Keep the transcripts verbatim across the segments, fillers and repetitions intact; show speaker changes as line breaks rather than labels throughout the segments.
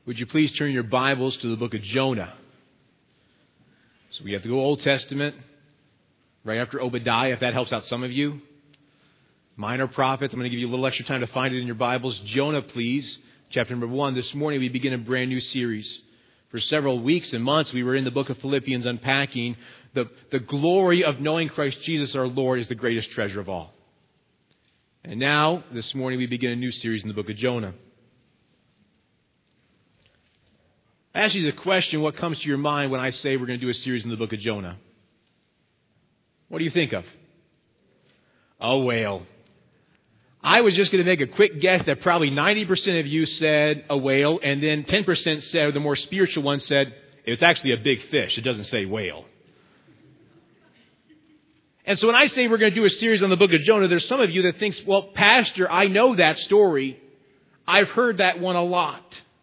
Would you please turn your Bibles to the book of Jonah? So we have to go Old Testament, right after Obadiah, if that helps out some of you. Minor prophets. I'm going to give you a little extra time to find it in your Bibles. Jonah, please. Chapter number one. This morning we begin a brand new series. For several weeks and months we were in the book of Philippians unpacking the, the glory of knowing Christ Jesus our Lord is the greatest treasure of all. And now, this morning we begin a new series in the book of Jonah. I ask you the question, what comes to your mind when I say we're going to do a series in the book of Jonah? What do you think of? A whale. I was just going to make a quick guess that probably ninety percent of you said a whale, and then ten percent said, or the more spiritual one said, it's actually a big fish. It doesn't say whale. And so when I say we're going to do a series on the book of Jonah, there's some of you that thinks, well, Pastor, I know that story. I've heard that one a lot.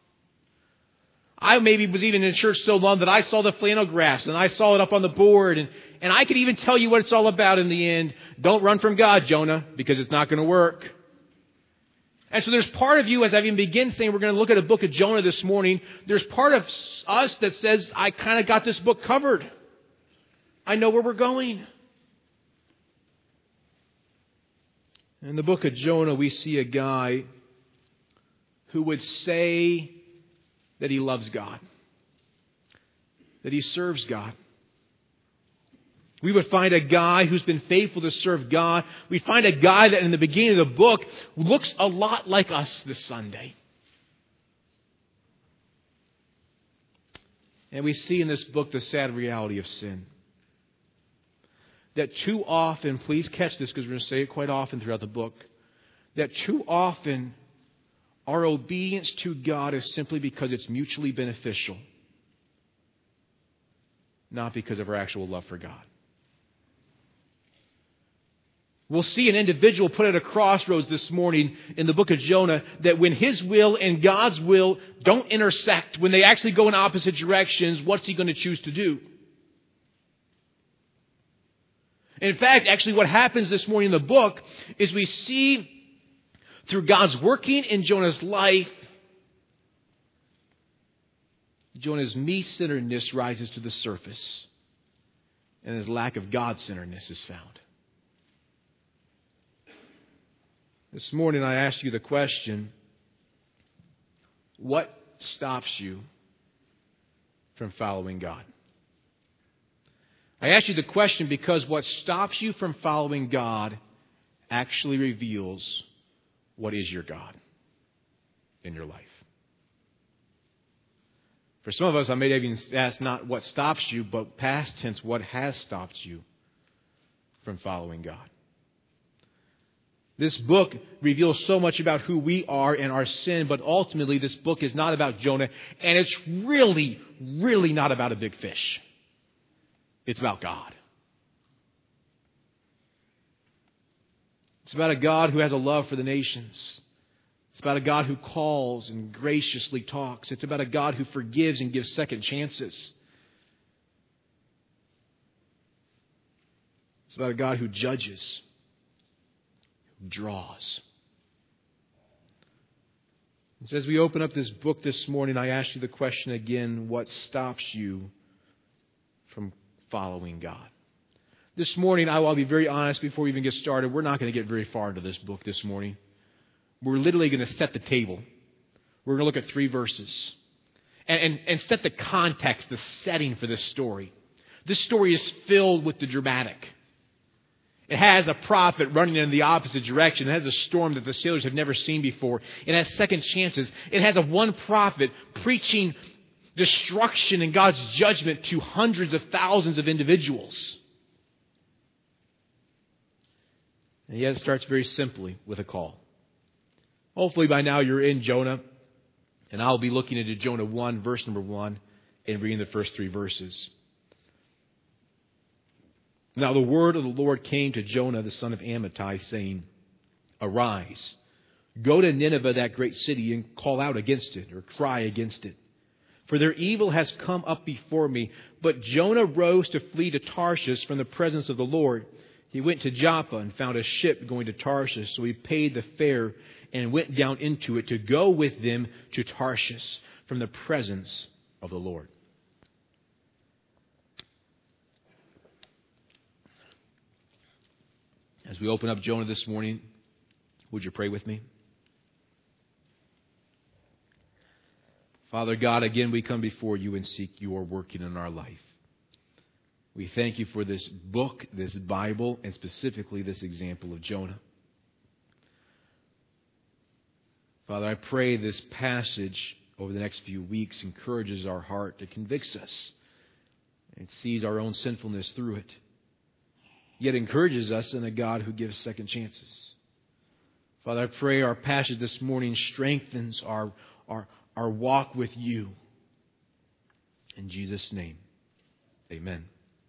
I maybe was even in church so long that I saw the flannel graphs and I saw it up on the board and, and I could even tell you what it's all about in the end. Don't run from God, Jonah, because it's not going to work. And so there's part of you, as I've even begun saying we're going to look at a book of Jonah this morning, there's part of us that says, I kind of got this book covered. I know where we're going. In the book of Jonah, we see a guy who would say that he loves God, that he serves God. We would find a guy who's been faithful to serve God. We find a guy that in the beginning of the book looks a lot like us this Sunday. And we see in this book the sad reality of sin. That too often, please catch this because we're going to say it quite often throughout the book, that too often our obedience to God is simply because it's mutually beneficial, not because of our actual love for God. We'll see an individual put at a crossroads this morning in the book of Jonah that when his will and God's will don't intersect, when they actually go in opposite directions, what's he going to choose to do? In fact, actually what happens this morning in the book is we see through God's working in Jonah's life, Jonah's me-centeredness rises to the surface, and his lack of God-centeredness is found. This morning I asked you the question, what stops you from following God? I asked you the question because what stops you from following God actually reveals what is your God in your life. For some of us, I may even ask not what stops you, but past tense, what has stopped you from following God. This book reveals so much about who we are and our sin, but ultimately this book is not about Jonah, and it's really, really not about a big fish. It's about God. It's about a God who has a love for the nations. It's about a God who calls and graciously talks. It's about a God who forgives and gives second chances. It's about a God who judges, who draws. And so as we open up this book this morning, I ask you the question again, what stops you from following God? This morning, I will be very honest before we even get started. We're not going to get very far into this book this morning. We're literally going to set the table. We're going to look at three verses and, and, and set the context, the setting for this story. This story is filled with the dramatic. It has a prophet running in the opposite direction. It has a storm that the sailors have never seen before. It has second chances. It has a one prophet preaching destruction and God's judgment to hundreds of thousands of individuals. And yet it starts very simply with a call. Hopefully by now you're in Jonah, and I'll be looking into Jonah one, verse number one, and reading the first three verses. Now the word of the Lord came to Jonah, the son of Amittai, saying, Arise, go to Nineveh, that great city, and call out against it, or cry against it. For their evil has come up before me. But Jonah rose to flee to Tarshish from the presence of the Lord. He went to Joppa and found a ship going to Tarshish. So he paid the fare and went down into it to go with them to Tarshish. from the presence of the Lord. As we open up Jonah this morning, would you pray with me? Father God, again we come before you and seek your working in our life. We thank you for this book, this Bible, and specifically this example of Jonah. Father, I pray this passage over the next few weeks encourages our heart, to convicts us, and sees our own sinfulness through it, yet encourages us in a God who gives second chances. Father, I pray our passage this morning strengthens our, our, our walk with you. In Jesus' name, amen.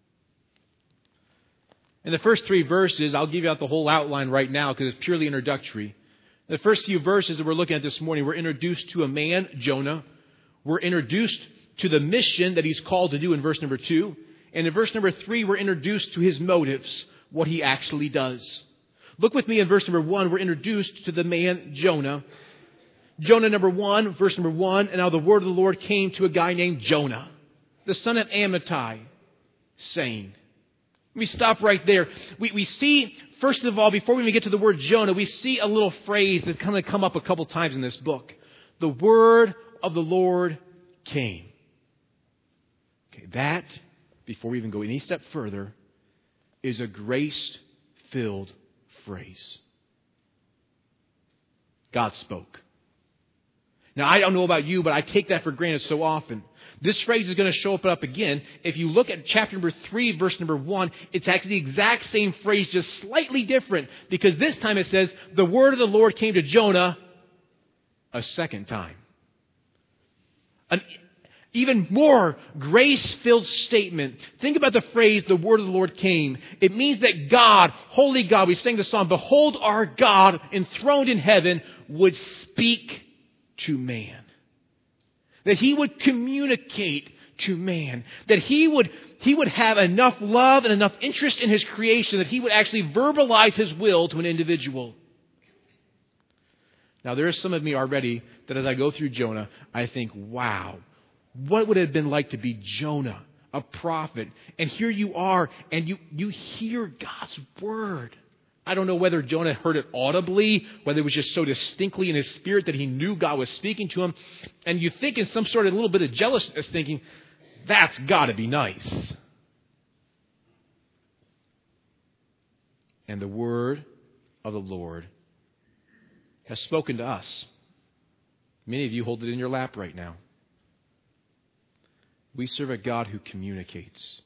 In the first three verses, I'll give you out the whole outline right now because it's purely introductory. In the first few verses that we're looking at this morning, we're introduced to a man, Jonah. We're introduced to the mission that he's called to do in verse number two. And in verse number three, we're introduced to his motives, what he actually does. Look with me in verse number one. We're introduced to the man, Jonah. Jonah number one, verse number one. And now the word of the Lord came to a guy named Jonah, the son of Amittai, saying... Let me stop right there. We, we see, first of all, before we even get to the word Jonah, we see a little phrase that's kind of come up a couple times in this book. The word of the Lord came. Okay, that, before we even go any step further, is a grace-filled phrase. God spoke. Now, I don't know about you, but I take that for granted so often. This phrase is going to show up again. If you look at chapter number three, verse number one, it's actually the exact same phrase, just slightly different. Because this time it says, the word of the Lord came to Jonah a second time. An even more grace-filled statement. Think about the phrase, the word of the Lord came. It means that God, holy God, we sang the song, behold our God enthroned in heaven, would speak to man. That he would communicate to man. That he would, he would have enough love and enough interest in his creation that he would actually verbalize his will to an individual. Now, there is some of me already that as I go through Jonah, I think, wow, what would it have been like to be Jonah, a prophet? And here you are, and you, you hear God's word. I don't know whether Jonah heard it audibly, whether it was just so distinctly in his spirit that he knew God was speaking to him. And you think in some sort of little bit of jealousness, thinking, that's got to be nice. And the word of the Lord has spoken to us. Many of you hold it in your lap right now. We serve a God who communicates.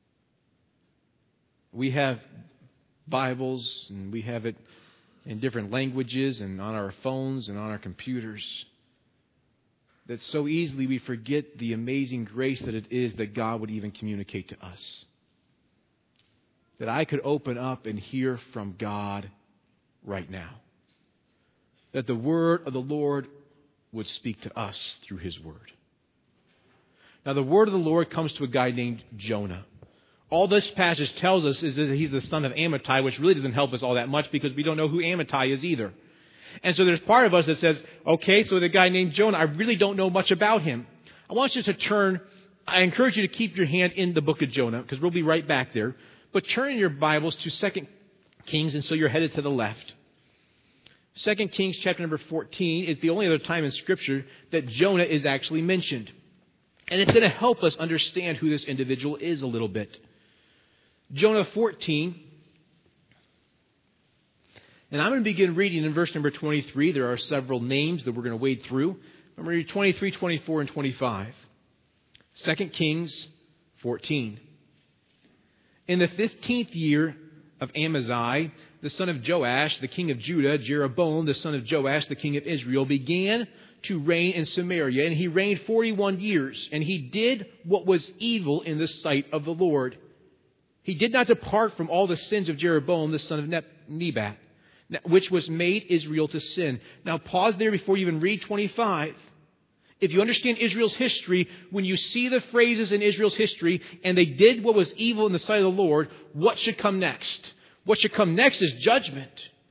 We have Bibles, and we have it in different languages and on our phones and on our computers, that so easily we forget the amazing grace that it is that God would even communicate to us. That I could open up and hear from God right now. That the word of the Lord would speak to us through his word. Now, the word of the Lord comes to a guy named Jonah. All this passage tells us is that he's the son of Amittai, which really doesn't help us all that much because we don't know who Amittai is either. And so there's part of us that says, okay, so the guy named Jonah, I really don't know much about him. I want you to turn, I encourage you to keep your hand in the book of Jonah because we'll be right back there. But turn in your Bibles to Second Kings, and so you're headed to the left. Second Kings chapter number fourteen is the only other time in Scripture that Jonah is actually mentioned. And it's going to help us understand who this individual is a little bit. Jonah fourteen. And I'm going to begin reading in verse number twenty-three. There are several names that we're going to wade through. I'm going to read twenty-three, twenty-four, and twenty-five. Second Kings fourteen. In the fifteenth year of Amaziah, the son of Joash, the king of Judah, Jeroboam, the son of Joash, the king of Israel, began to reign in Samaria. And he reigned forty-one years. And he did what was evil in the sight of the Lord. He did not depart from all the sins of Jeroboam, the son of Nebat, which was made Israel to sin. Now pause there before you even read twenty-five. If you understand Israel's history, when you see the phrases in Israel's history, and they did what was evil in the sight of the Lord, what should come next? What should come next is judgment.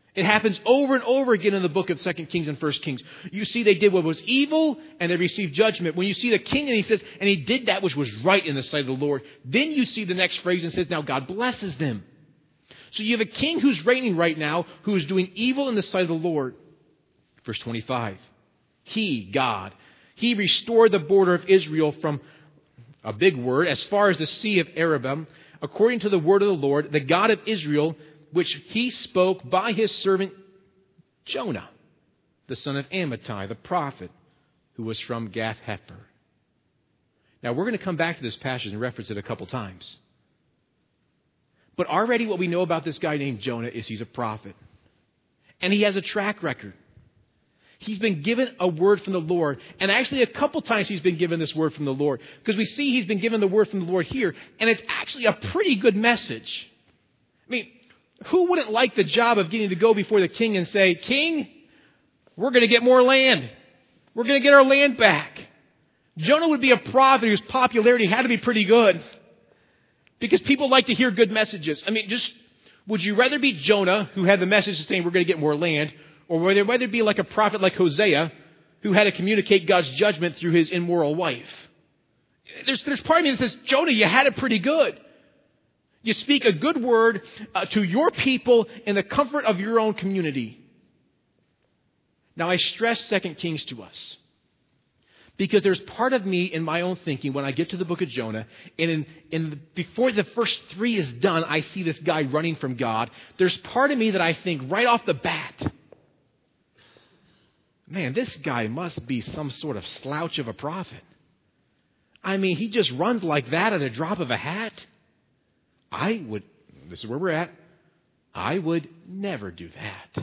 It happens over and over again in the book of Second Kings and First Kings. You see they did what was evil and they received judgment. When you see the king and he says, and he did that which was right in the sight of the Lord, then you see the next phrase and says, now God blesses them. So you have a king who's reigning right now who is doing evil in the sight of the Lord. Verse twenty-five. He, God, He restored the border of Israel from, a big word, as far as the Sea of Arabah, according to the word of the Lord, the God of Israel, which He spoke by His servant Jonah, the son of Amittai, the prophet, who was from Gath-hepher. Now, we're going to come back to this passage and reference it a couple times. But already what we know about this guy named Jonah is he's a prophet. And he has a track record. He's been given a word from the Lord. And actually a couple times he's been given this word from the Lord. Because we see he's been given the word from the Lord here. And it's actually a pretty good message. I mean, who wouldn't like the job of getting to go before the king and say, King, we're going to get more land. We're going to get our land back. Jonah would be a prophet whose popularity had to be pretty good. Because people like to hear good messages. I mean, just, would you rather be Jonah, who had the message saying we're going to get more land, or would you rather be like a prophet like Hosea, who had to communicate God's judgment through his immoral wife? There's, there's part of me that says, Jonah, you had it pretty good. You speak a good word uh, to your people in the comfort of your own community. Now, I stress Second Kings to us. Because there's part of me in my own thinking when I get to the book of Jonah, and in, in before the first three is done, I see this guy running from God. There's part of me that I think right off the bat, man, this guy must be some sort of slouch of a prophet. I mean, he just runs like that at a drop of a hat. I would, this is where we're at, I would never do that.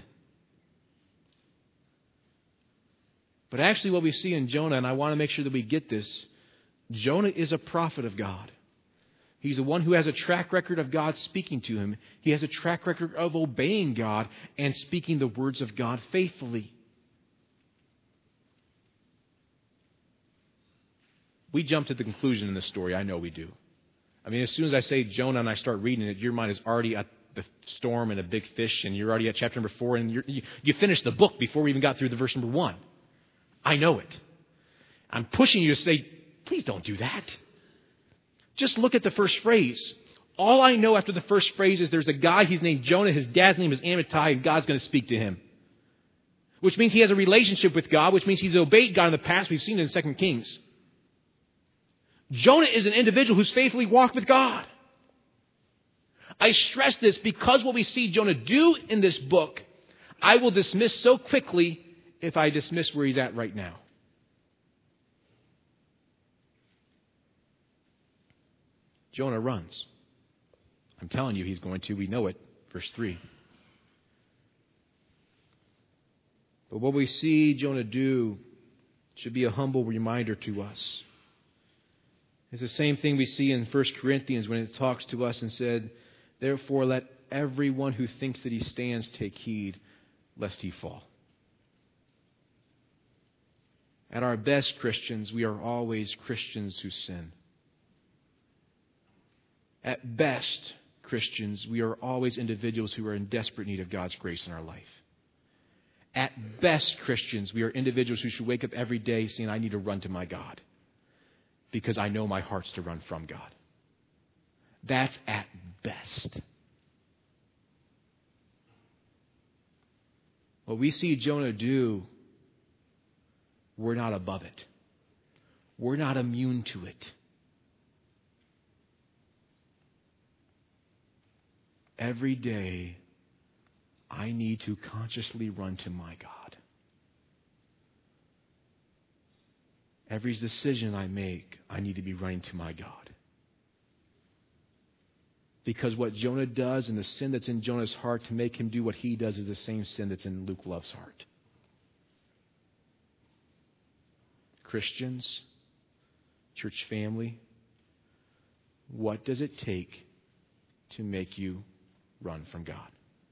But actually what we see in Jonah, and I want to make sure that we get this, Jonah is a prophet of God. He's the one who has a track record of God speaking to him. He has a track record of obeying God and speaking the words of God faithfully. We jump to the conclusion in this story. I know we do. I mean, as soon as I say Jonah and I start reading it, your mind is already at the storm and a big fish, and you're already at chapter number four, and you're, you, you finished the book before we even got through the verse number one. I know it. I'm pushing you to say, please don't do that. Just look at the first phrase. All I know after the first phrase is there's a guy, he's named Jonah, his dad's name is Amittai, and God's going to speak to him. Which means he has a relationship with God, which means he's obeyed God in the past. We've seen it in Second Kings. Jonah is an individual who's faithfully walked with God. I stress this because what we see Jonah do in this book, I will dismiss so quickly if I dismiss where he's at right now. Jonah runs. I'm telling you he's going to. We know it. Verse three. But what we see Jonah do should be a humble reminder to us. It's the same thing we see in First Corinthians when it talks to us and said, therefore let everyone who thinks that he stands take heed lest he fall. At our best, Christians, we are always Christians who sin. At best, Christians, we are always individuals who are in desperate need of God's grace in our life. At best, Christians, we are individuals who should wake up every day saying, I need to run to my God because I know my heart's to run from God. That's at best. What we see Jonah do, we're not above it. We're not immune to it. Every day, I need to consciously run to my God. Every decision I make, I need to be running to my God. Because what Jonah does and the sin that's in Jonah's heart to make him do what he does is the same sin that's in Luke Love's heart. Christians, church family, what does it take to make you run from God?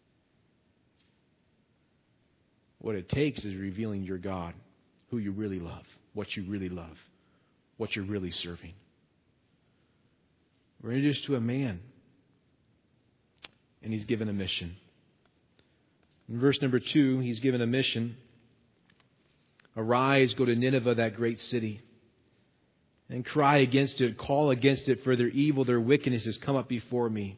What it takes is revealing your God, who you really love, what you really love, what you're really serving. We're introduced to a man, and he's given a mission. In verse number two, he's given a mission. Arise, go to Nineveh, that great city, and cry against it, call against it, for their evil, their wickedness has come up before me.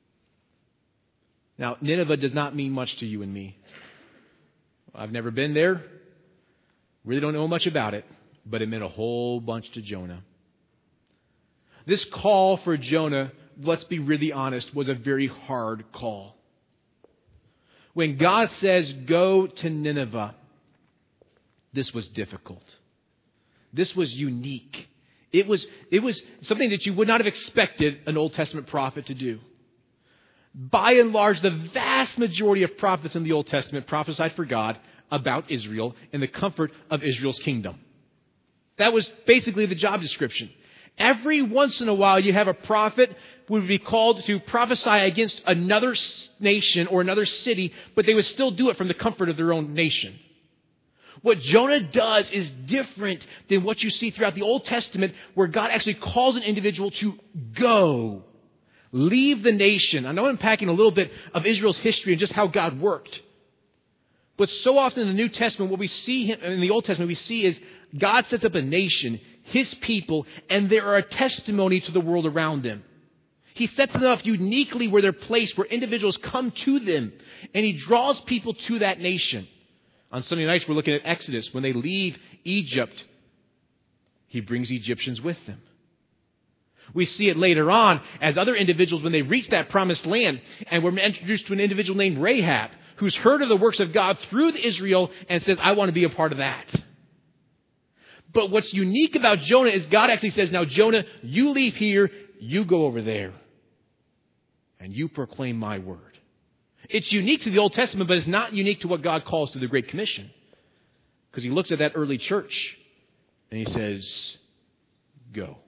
Now, Nineveh does not mean much to you and me. I've never been there. Really don't know much about it, but it meant a whole bunch to Jonah. This call for Jonah, let's be really honest, was a very hard call. When God says, go to Nineveh, this was difficult. This was unique. It was, it was something that you would not have expected an Old Testament prophet to do. By and large, the vast majority of prophets in the Old Testament prophesied for God about Israel and the comfort of Israel's kingdom. That was basically the job description. Every once in a while, you have a prophet who would be called to prophesy against another nation or another city, but they would still do it from the comfort of their own nation. What Jonah does is different than what you see throughout the Old Testament, where God actually calls an individual to go. Leave the nation. I know I'm unpacking a little bit of Israel's history and just how God worked. But so often in the New Testament, what we see in the Old Testament, we see is God sets up a nation, His people, and they are a testimony to the world around them. He sets them up uniquely where they're placed, where individuals come to them, and He draws people to that nation. On Sunday nights, we're looking at Exodus. When they leave Egypt, He brings Egyptians with them. We see it later on as other individuals, when they reach that promised land, and we're introduced to an individual named Rahab, who's heard of the works of God through Israel and says, I want to be a part of that. But what's unique about Jonah is God actually says, now Jonah, you leave here, you go over there, and you proclaim my word. It's unique to the Old Testament, but it's not unique to what God calls to the Great Commission. Because He looks at that early church and He says, go.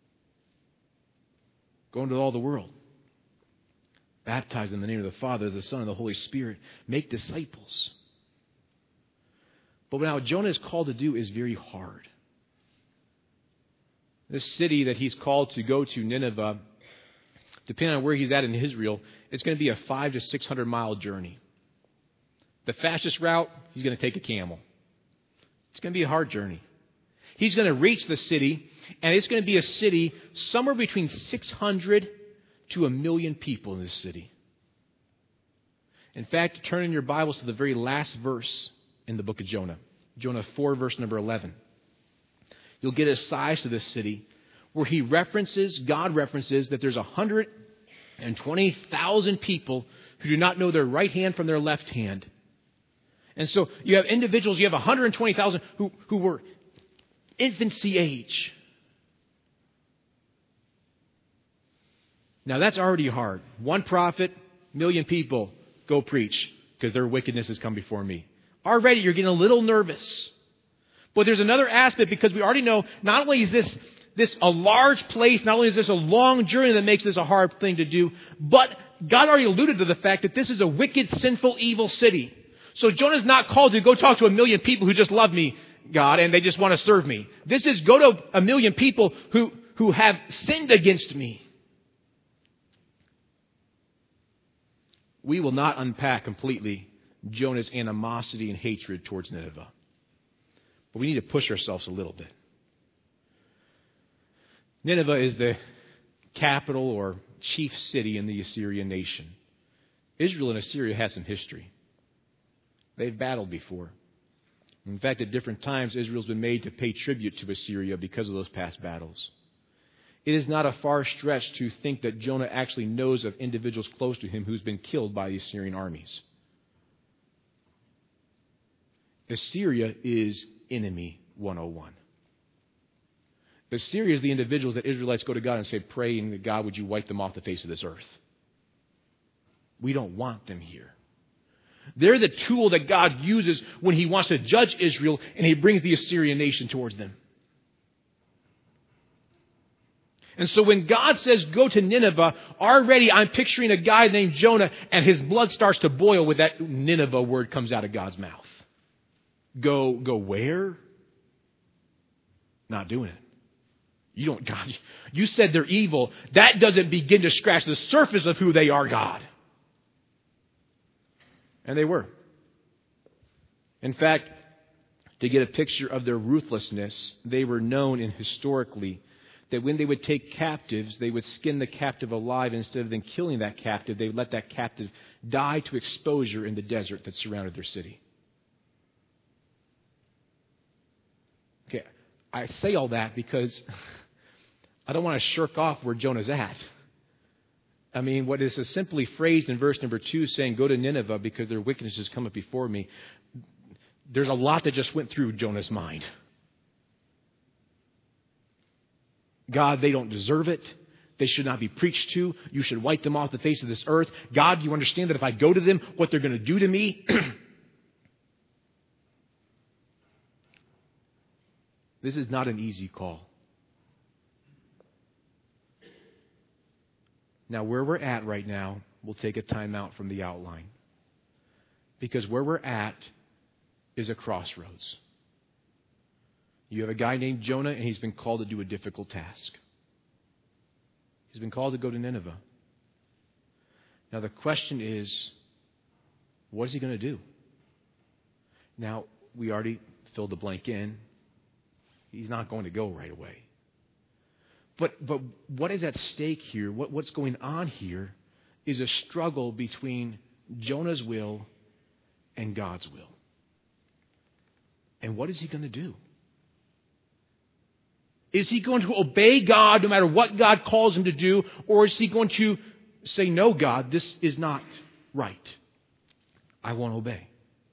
Go into all the world. Baptize in the name of the Father, the Son, and the Holy Spirit. Make disciples. But now what Jonah is called to do is very hard. This city that he's called to go to, Nineveh, depending on where he's at in Israel, it's going to be a five to six hundred mile journey. The fastest route, he's going to take a camel. It's going to be a hard journey. He's going to reach the city, and it's going to be a city somewhere between six hundred to a million people in this city. In fact, turn in your Bibles to the very last verse in the book of Jonah. Jonah four, verse number eleven. You'll get a size to this city where he references, God references, that there's one hundred twenty thousand people who do not know their right hand from their left hand. And so you have individuals, you have one hundred twenty thousand who, who were infancy age. Now that's already hard. One prophet, million people, go preach because their wickedness has come before me. Already you're getting a little nervous. But there's another aspect, because we already know not only is this, this a large place, not only is this a long journey that makes this a hard thing to do, but God already alluded to the fact that this is a wicked, sinful, evil city. So Jonah's not called to go talk to a million people who just love me, God, and they just want to serve me. This is go to a million people who, who have sinned against me. We will not unpack completely Jonah's animosity and hatred towards Nineveh. But we need to push ourselves a little bit. Nineveh is the capital or chief city in the Assyrian nation. Israel and Assyria has some history. They've battled before. In fact, at different times, Israel's been made to pay tribute to Assyria because of those past battles. It is not a far stretch to think that Jonah actually knows of individuals close to him who's been killed by the Assyrian armies. Assyria is enemy one oh one. Assyria is the individuals that Israelites go to God and say, praying that God, would you wipe them off the face of this earth? We don't want them here. They're the tool that God uses when He wants to judge Israel, and He brings the Assyrian nation towards them. And so when God says, go to Nineveh, already I'm picturing a guy named Jonah, and his blood starts to boil when that Nineveh word comes out of God's mouth. Go, go where? Not doing it. You don't, God, you said they're evil. That doesn't begin to scratch the surface of who they are, God. And they were. In fact, to get a picture of their ruthlessness, they were known in historically that when they would take captives, they would skin the captive alive. Instead of then killing that captive, they would let that captive die to exposure in the desert that surrounded their city. Okay, I say all that because I don't want to shirk off where Jonah's at. I mean, what is simply phrased in verse number two saying, go to Nineveh because their wickedness has come up before me. There's a lot that just went through Jonah's mind. God, they don't deserve it. They should not be preached to. You should wipe them off the face of this earth. God, you understand that if I go to them, what they're going to do to me? This is not an easy call. Now, where we're at right now, we'll take a time out from the outline. Because where we're at is a crossroads. You have a guy named Jonah, and he's been called to do a difficult task. He's been called to go to Nineveh. Now, the question is, what is he going to do? Now, we already filled the blank in. He's not going to go right away. But but what is at stake here, what, what's going on here, is a struggle between Jonah's will and God's will. And what is he going to do? Is he going to obey God no matter what God calls him to do? Or is he going to say, no, God, this is not right. I won't obey.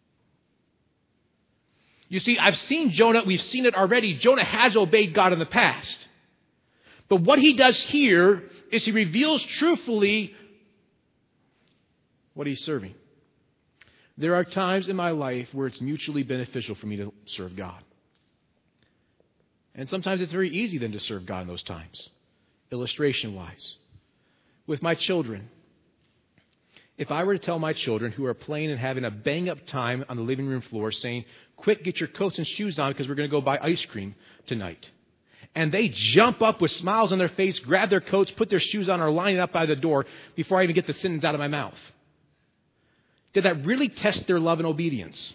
You see, I've seen Jonah. We've seen it already. Jonah has obeyed God in the past. But what he does here is he reveals truthfully what he's serving. There are times in my life where it's mutually beneficial for me to serve God. And sometimes it's very easy then to serve God in those times, illustration-wise. With my children, if I were to tell my children who are playing and having a bang-up time on the living room floor saying, quick, get your coats and shoes on because we're going to go buy ice cream tonight. And they jump up with smiles on their face, grab their coats, put their shoes on, or line up by the door before I even get the sentence out of my mouth. Did that really test their love and obedience?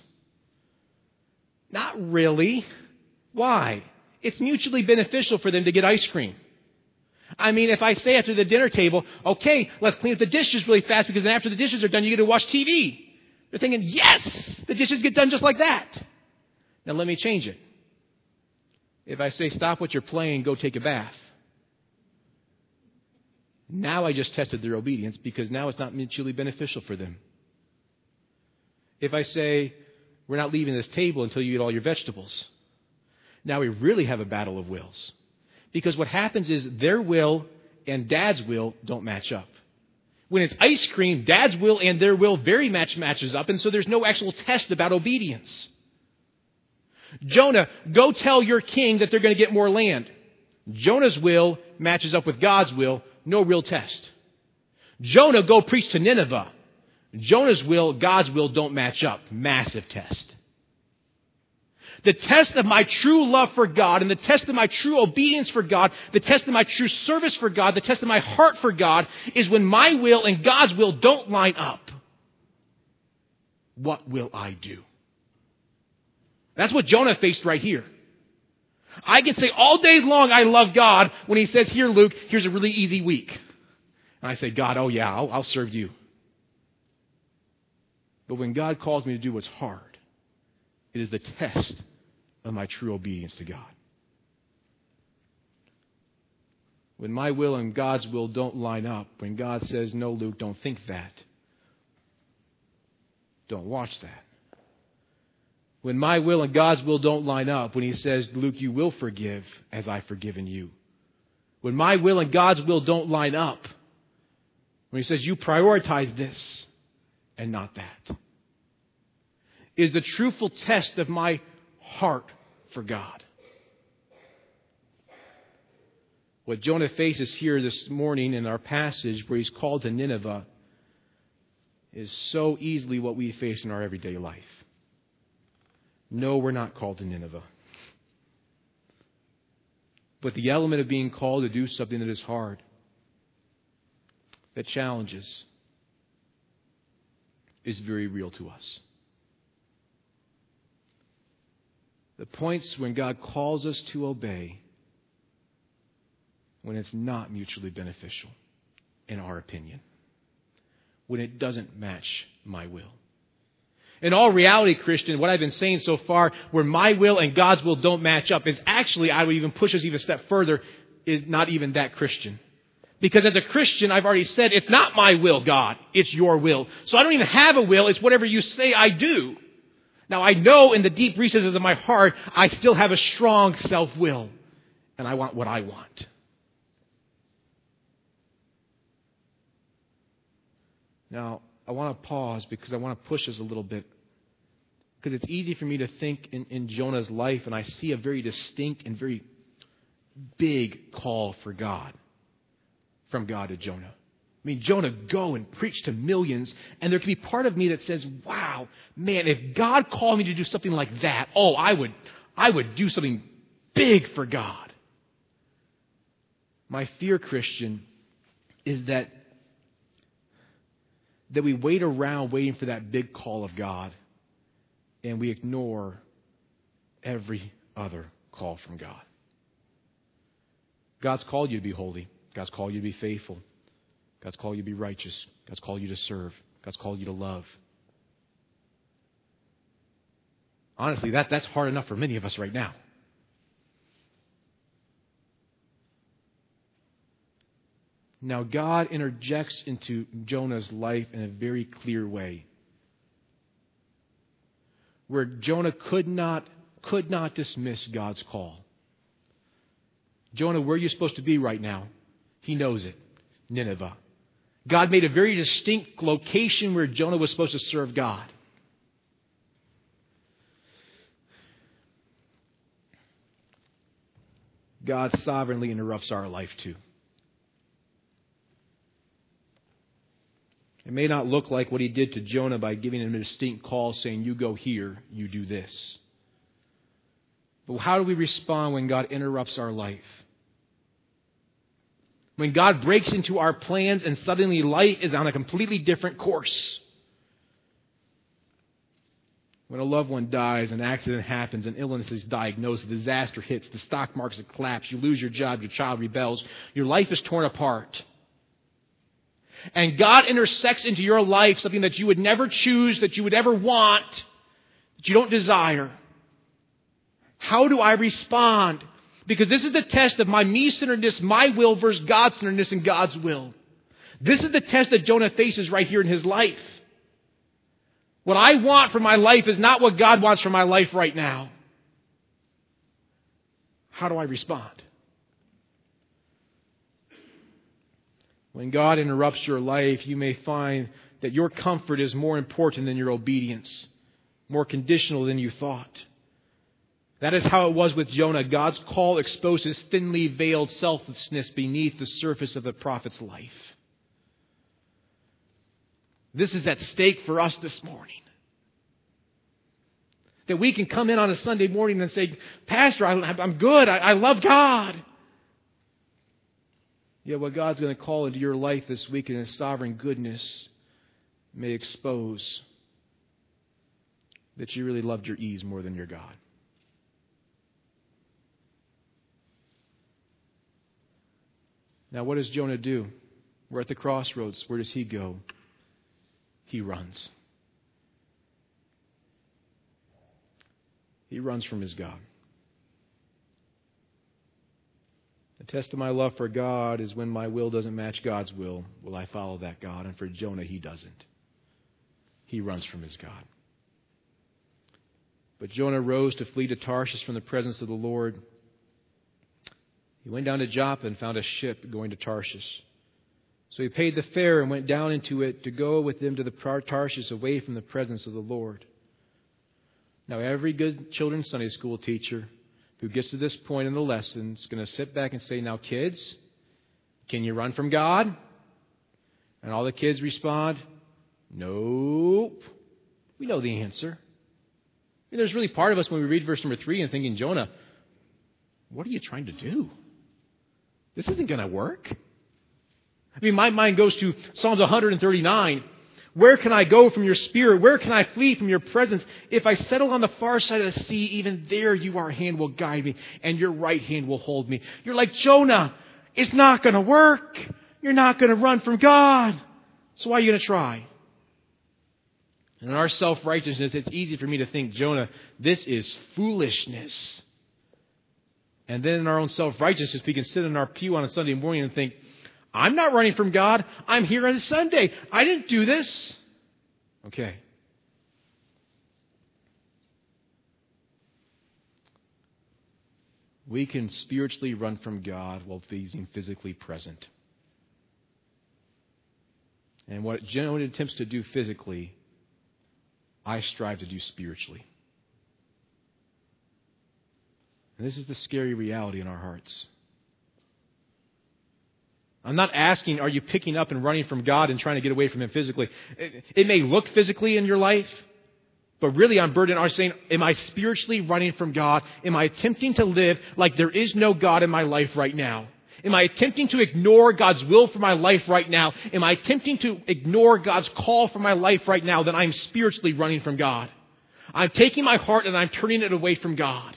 Not really. Why? It's mutually beneficial for them to get ice cream. I mean, if I say after the dinner table, okay, let's clean up the dishes really fast because then after the dishes are done, you get to watch T V. They're thinking, yes, the dishes get done just like that. Now let me change it. If I say, stop what you're playing, go take a bath. Now I just tested their obedience because now it's not mutually beneficial for them. If I say, we're not leaving this table until you eat all your vegetables. Now we really have a battle of wills. Because what happens is their will and Dad's will don't match up. When it's ice cream, Dad's will and their will very much matches up, and so there's no actual test about obedience. Jonah, go tell your king that they're going to get more land. Jonah's will matches up with God's will, no real test. Jonah, go preach to Nineveh. Jonah's will, God's will don't match up. Massive test. The test of my true love for God and the test of my true obedience for God, the test of my true service for God, the test of my heart for God is when my will and God's will don't line up. What will I do? That's what Jonah faced right here. I can say all day long I love God when he says, here, Luke, here's a really easy week. And I say, God, oh yeah, I'll, I'll serve you. But when God calls me to do what's hard, it is the test of my true obedience to God. When my will and God's will don't line up, when God says, no, Luke, don't think that. Don't watch that. When my will and God's will don't line up, when he says, Luke, you will forgive as I've forgiven you. When my will and God's will don't line up, when he says, you prioritize this and not that, is the truthful test of my heart for God. What Jonah faces here this morning in our passage where he's called to Nineveh is so easily what we face in our everyday life. No, we're not called to Nineveh. But the element of being called to do something that is hard, that challenges, is very real to us. The points when God calls us to obey when it's not mutually beneficial, in our opinion. When it doesn't match my will. In all reality, Christian, what I've been saying so far, where my will and God's will don't match up, is actually, I would even push us even a step further, is not even that Christian. Because as a Christian, I've already said, it's not my will, God. It's your will. So I don't even have a will. It's whatever you say I do. Now, I know in the deep recesses of my heart, I still have a strong self-will. And I want what I want. Now, I want to pause because I want to push us a little bit. Because it's easy for me to think in, in Jonah's life, and I see a very distinct and very big call for God, from God to Jonah. I mean, Jonah, go and preach to millions, and there can be part of me that says, wow, man, if God called me to do something like that, oh, I would, I would do something big for God. My fear, Christian, is that that we wait around waiting for that big call of God, and we ignore every other call from God. God's called you to be holy. God's called you to be faithful. God's called you to be righteous. God's called you to serve. God's called you to love. Honestly, that, that's hard enough for many of us right now. Now, God interjects into Jonah's life in a very clear way, where Jonah could not, could not dismiss God's call. Jonah, where are you supposed to be right now? He knows it. Nineveh. God made a very distinct location where Jonah was supposed to serve God. God sovereignly interrupts our life too. It may not look like what he did to Jonah by giving him a distinct call saying, you go here, you do this. But how do we respond when God interrupts our life? When God breaks into our plans and suddenly life is on a completely different course. When a loved one dies, an accident happens, an illness is diagnosed, a disaster hits, the stock market collapses, you lose your job, your child rebels, your life is torn apart. And God intersects into your life something that you would never choose, that you would ever want, that you don't desire. How do I respond? Because this is the test of my me-centeredness, my will versus God-centeredness and God's will. This is the test that Jonah faces right here in his life. What I want for my life is not what God wants for my life right now. How do I respond? When God interrupts your life, you may find that your comfort is more important than your obedience, more conditional than you thought. That is how it was with Jonah. God's call exposes thinly veiled selflessness beneath the surface of the prophet's life. This is at stake for us this morning. That we can come in on a Sunday morning and say, Pastor, I, I'm good. I, I love God. Yet what God's going to call into your life this week in His sovereign goodness may expose that you really loved your ease more than your God. Now, what does Jonah do? We're at the crossroads. Where does he go? He runs. He runs from his God. The test of my love for God is when my will doesn't match God's will, will I follow that God? And for Jonah, he doesn't. He runs from his God. But Jonah rose to flee to Tarshish from the presence of the Lord. He went down to Joppa and found a ship going to Tarshish. So he paid the fare and went down into it to go with them to the Tarshish away from the presence of the Lord. Now, every good children's Sunday school teacher who gets to this point in the lesson is going to sit back and say, now, kids, can you run from God? And all the kids respond, nope. We know the answer. And there's really part of us when we read verse number three and thinking, Jonah, what are you trying to do? This isn't going to work. I mean, my mind goes to Psalms one thirty-nine, Where can I go from your spirit? Where can I flee from your presence? If I settle on the far side of the sea, even there your hand will guide me and your right hand will hold me. You're like, Jonah, it's not going to work. You're not going to run from God. So why are you going to try? And in our self-righteousness, it's easy for me to think, Jonah, this is foolishness. And then in our own self-righteousness, we can sit in our pew on a Sunday morning and think, I'm not running from God. I'm here on a Sunday. I didn't do this. Okay. We can spiritually run from God while being physically present. And what Jonah attempts to do physically, I strive to do spiritually. And this is the scary reality in our hearts. I'm not asking, are you picking up and running from God and trying to get away from Him physically? It, it may look physically in your life, but really I'm burdened. I'm saying, am I spiritually running from God? Am I attempting to live like there is no God in my life right now? Am I attempting to ignore God's will for my life right now? Am I attempting to ignore God's call for my life right now? Then I'm spiritually running from God. I'm taking my heart and I'm turning it away from God.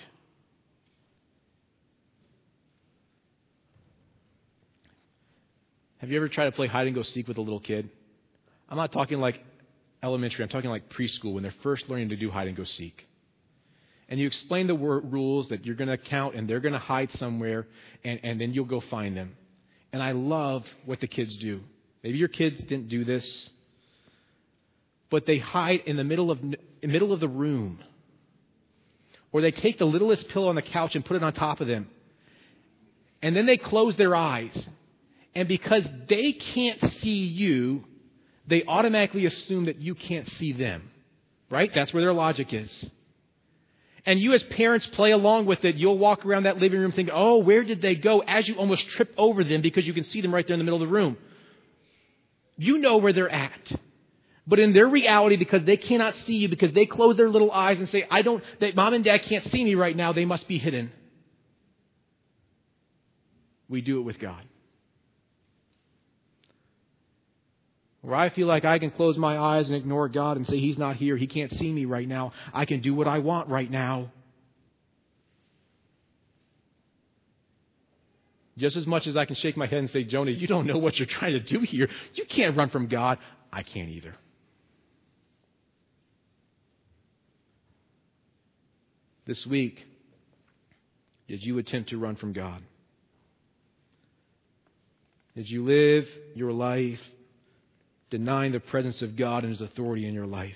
Have you ever tried to play hide and go seek with a little kid? I'm not talking like elementary. I'm talking like preschool when they're first learning to do hide and go seek. And you explain the wor- rules that you're going to count and they're going to hide somewhere and, and then you'll go find them. And I love what the kids do. Maybe your kids didn't do this, but they hide in the middle of in the middle of the room. Or they take the littlest pillow on the couch and put it on top of them. And then they close their eyes. And because they can't see you, they automatically assume that you can't see them. Right? That's where their logic is. And you as parents play along with it. You'll walk around that living room thinking, oh, where did they go? As you almost trip over them because you can see them right there in the middle of the room. You know where they're at. But in their reality, because they cannot see you, because they close their little eyes and say, I don't, that mom and dad can't see me right now, they must be hidden. We do it with God. Where I feel like I can close my eyes and ignore God and say, He's not here. He can't see me right now. I can do what I want right now. Just as much as I can shake my head and say, Jonah, you don't know what you're trying to do here. You can't run from God. I can't either. This week, did you attempt to run from God? Did you live your life denying the presence of God and His authority in your life?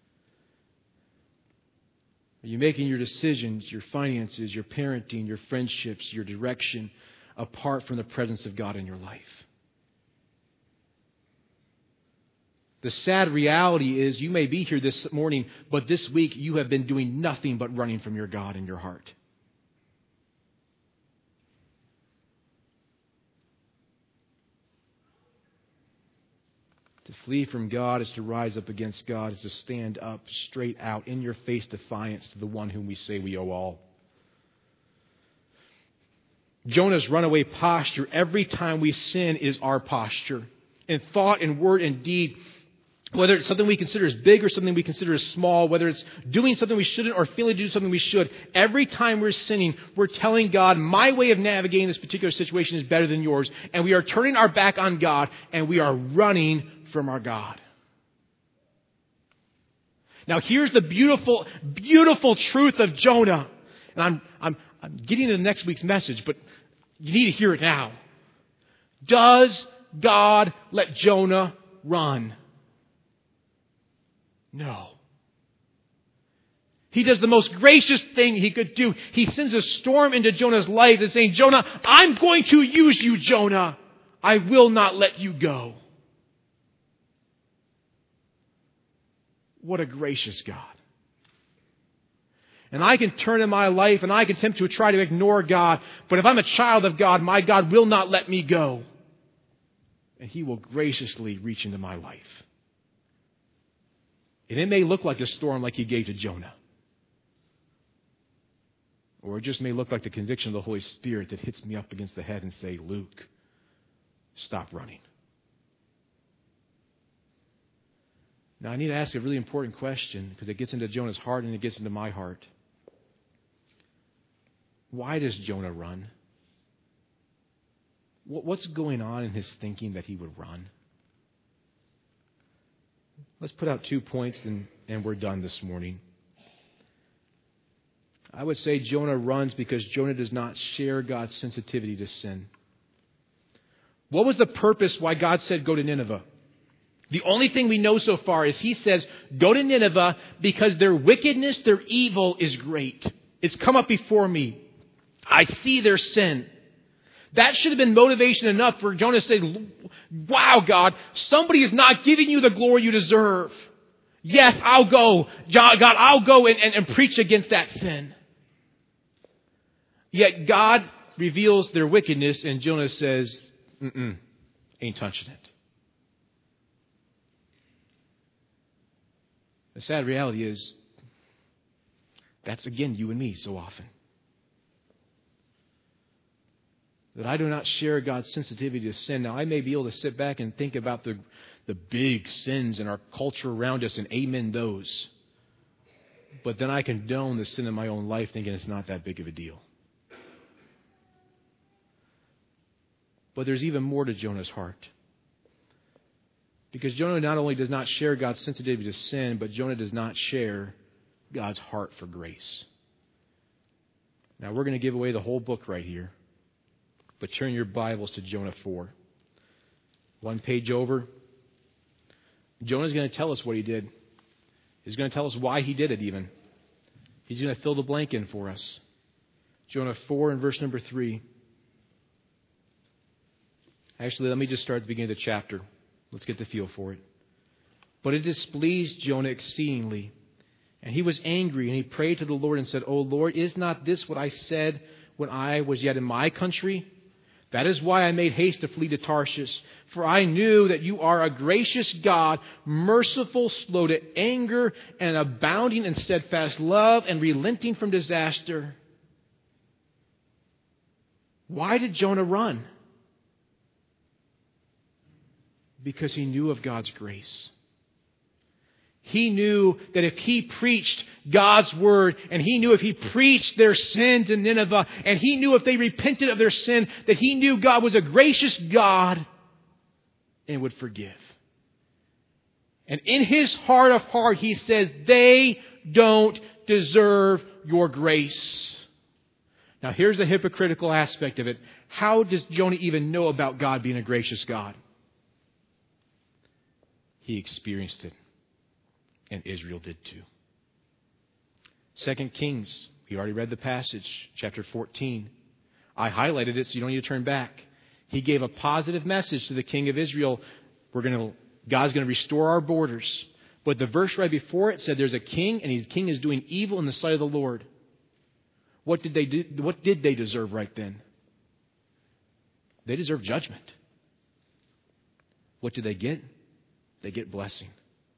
Are you making your decisions, your finances, your parenting, your friendships, your direction apart from the presence of God in your life? The sad reality is you may be here this morning, but this week you have been doing nothing but running from your God in your heart. To flee from God is to rise up against God, is to stand up straight out in your face defiance to the one whom we say we owe all. Jonah's runaway posture, every time we sin, is our posture. In thought, in word, and deed, whether it's something we consider as big or something we consider as small, whether it's doing something we shouldn't or failing to do something we should, every time we're sinning, we're telling God, my way of navigating this particular situation is better than yours. And we are turning our back on God and we are running from our God. Now here's the beautiful, beautiful truth of Jonah. And I'm, I'm, I'm getting to the next week's message, but you need to hear it now. Does God let Jonah run? No. He does the most gracious thing He could do. He sends a storm into Jonah's life and saying, Jonah, I'm going to use you, Jonah. I will not let you go. What a gracious God. And I can turn in my life and I can attempt to try to ignore God. But if I'm a child of God, my God will not let me go. And He will graciously reach into my life. And it may look like a storm like He gave to Jonah. Or it just may look like the conviction of the Holy Spirit that hits me up against the head and say, Luke, stop running. Now, I need to ask a really important question because it gets into Jonah's heart and it gets into my heart. Why does Jonah run? What's going on in his thinking that he would run? Let's put out two points and, and we're done this morning. I would say Jonah runs because Jonah does not share God's sensitivity to sin. What was the purpose why God said go to Nineveh? The only thing we know so far is he says, go to Nineveh because their wickedness, their evil is great. It's come up before me. I see their sin. That should have been motivation enough for Jonah to say, wow, God, somebody is not giving you the glory you deserve. Yes, I'll go. God, I'll go and, and, and preach against that sin. Yet God reveals their wickedness and Jonah says, mm-mm, ain't touching it. The sad reality is, that's again you and me so often. That I do not share God's sensitivity to sin. Now, I may be able to sit back and think about the, the big sins in our culture around us and amen those. But then I condone the sin in my own life thinking it's not that big of a deal. But there's even more to Jonah's heart. Because Jonah not only does not share God's sensitivity to sin, but Jonah does not share God's heart for grace. Now, we're going to give away the whole book right here. But turn your Bibles to Jonah four. One page over. Jonah's going to tell us what he did. He's going to tell us why he did it even. He's going to fill the blank in for us. Jonah four and verse number three. Actually, let me just start at the beginning of the chapter. Let's get the feel for it. But it displeased Jonah exceedingly, and he was angry, and he prayed to the Lord and said, O Lord, is not this what I said when I was yet in my country? That is why I made haste to flee to Tarshish, for I knew that you are a gracious God, merciful, slow to anger, and abounding in steadfast love, and relenting from disaster. Why did Jonah run? Because he knew of God's grace. He knew that if he preached God's word, and he knew if he preached their sin to Nineveh, and he knew if they repented of their sin, that he knew God was a gracious God and would forgive. And in his heart of heart, he says, they don't deserve your grace. Now here's the hypocritical aspect of it. How does Jonah even know about God being a gracious God? He experienced it. And Israel did too. Second Kings, we already read the passage, chapter fourteen. I highlighted it so you don't need to turn back. He gave a positive message to the king of Israel. We're going to, God's going to restore our borders. But the verse right before it said there's a king, and his king is doing evil in the sight of the Lord. What did they do? What did they deserve right then? They deserve judgment. What did they get? They get blessing.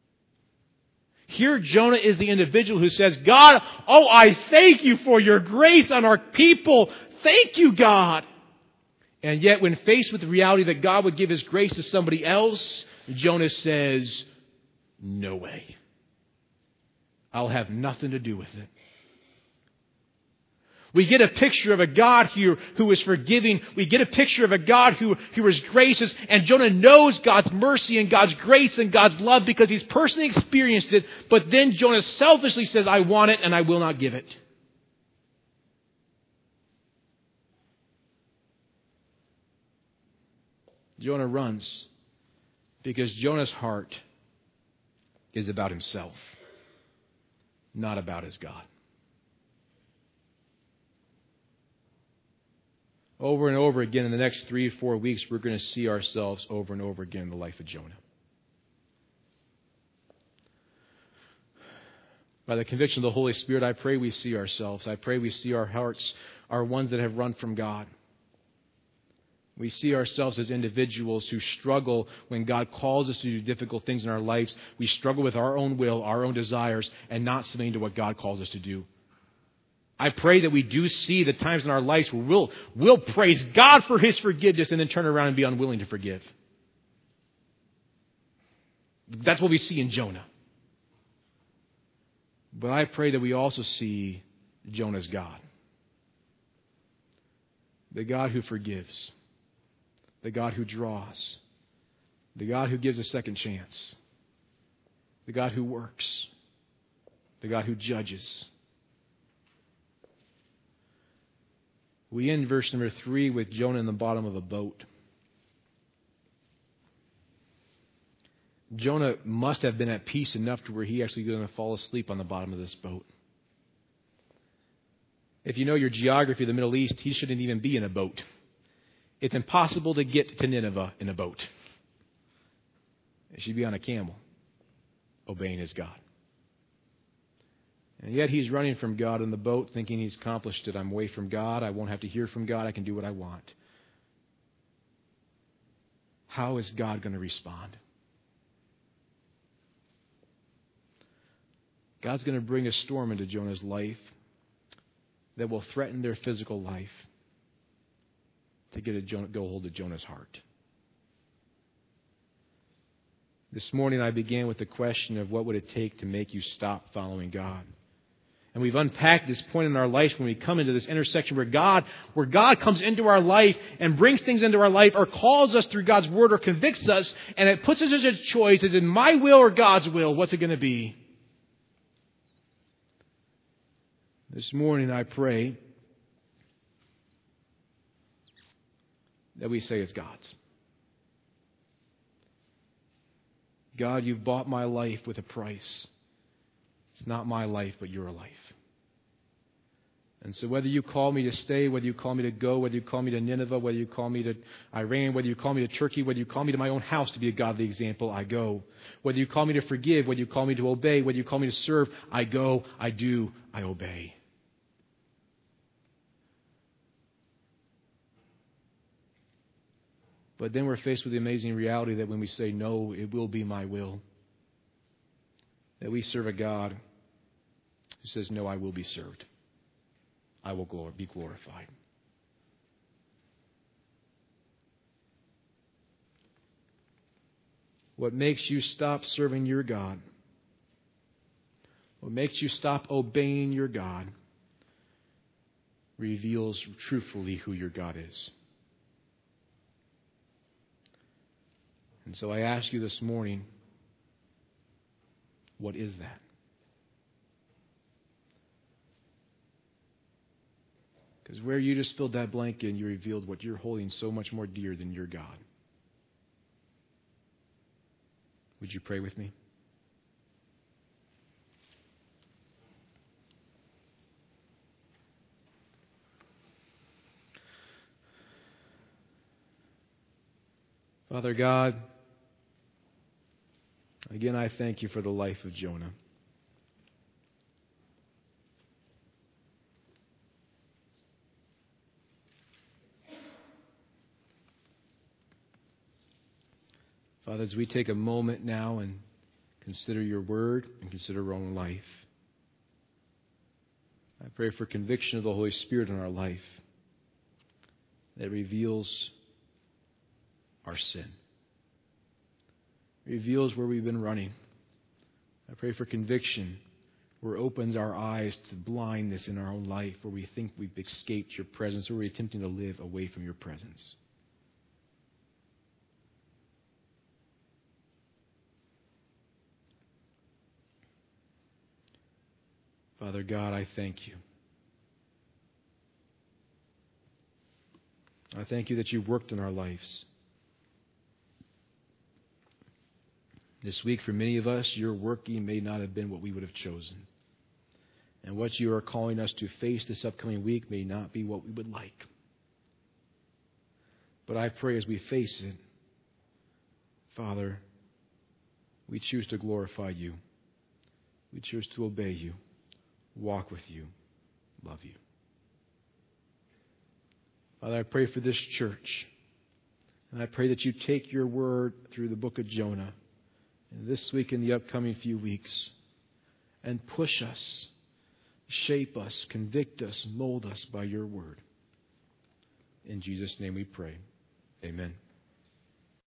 Here Jonah is the individual who says, God, oh, I thank you for your grace on our people. Thank you, God. And yet when faced with the reality that God would give his grace to somebody else, Jonah says, no way. I'll have nothing to do with it. We get a picture of a God here who is forgiving. We get a picture of a God who, who is gracious. And Jonah knows God's mercy and God's grace and God's love because he's personally experienced it. But then Jonah selfishly says, I want it and I will not give it. Jonah runs because Jonah's heart is about himself, not about his God. Over and over again in the next three or four weeks, we're going to see ourselves over and over again in the life of Jonah. By the conviction of the Holy Spirit, I pray we see ourselves. I pray we see our hearts are ones that have run from God. We see ourselves as individuals who struggle when God calls us to do difficult things in our lives. We struggle with our own will, our own desires, and not submitting to what God calls us to do. I pray that we do see the times in our lives where we'll, we'll praise God for his forgiveness and then turn around and be unwilling to forgive. That's what we see in Jonah. But I pray that we also see Jonah's God. The God who forgives. The God who draws. The God who gives a second chance. The God who works. The God who judges. We end verse number three with Jonah in the bottom of a boat. Jonah must have been at peace enough to where he actually going to fall asleep on the bottom of this boat. If you know your geography of the Middle East, he shouldn't even be in a boat. It's impossible to get to Nineveh in a boat. He should be on a camel, obeying his God. And yet he's running from God in the boat, thinking he's accomplished it. I'm away from God. I won't have to hear from God. I can do what I want. How is God going to respond? God's going to bring a storm into Jonah's life that will threaten their physical life to get a Jonah, go hold of Jonah's heart. This morning I began with the question of what would it take to make you stop following God. And we've unpacked this point in our life when we come into this intersection where God, where God comes into our life and brings things into our life or calls us through God's Word or convicts us, and it puts us in a choice. Is it my will or God's will? What's it going to be? This morning I pray that we say it's God's. God, you've bought my life with a price. It's not my life, but your life. And so whether you call me to stay, whether you call me to go, whether you call me to Nineveh, whether you call me to Iran, whether you call me to Turkey, whether you call me to my own house to be a godly example, I go. Whether you call me to forgive, whether you call me to obey, whether you call me to serve, I go, I do, I obey. But then we're faced with the amazing reality that when we say, no, it will be my will, that we serve a God who says, no, I will be served. I will glor- be glorified. What makes you stop serving your God, what makes you stop obeying your God, reveals truthfully who your God is. And so I ask you this morning, what is that? Because where you just filled that blank in, you revealed what you're holding so much more dear than your God. Would you pray with me? Father God, again, I thank you for the life of Jonah. Father, as we take a moment now and consider your word and consider our own life, I pray for conviction of the Holy Spirit in our life that reveals our sin, reveals where we've been running. I pray for conviction where it opens our eyes to blindness in our own life, where we think we've escaped your presence, or we're attempting to live away from your presence. Father God, I thank you. I thank you that you've worked in our lives. This week, for many of us, your working may not have been what we would have chosen. And what you are calling us to face this upcoming week may not be what we would like. But I pray as we face it, Father, we choose to glorify you. We choose to obey you, walk with you, love you. Father, I pray for this church. And I pray that you take your word through the book of Jonah, and this week and the upcoming few weeks, and push us, shape us, convict us, mold us by your word. In Jesus' name we pray. Amen.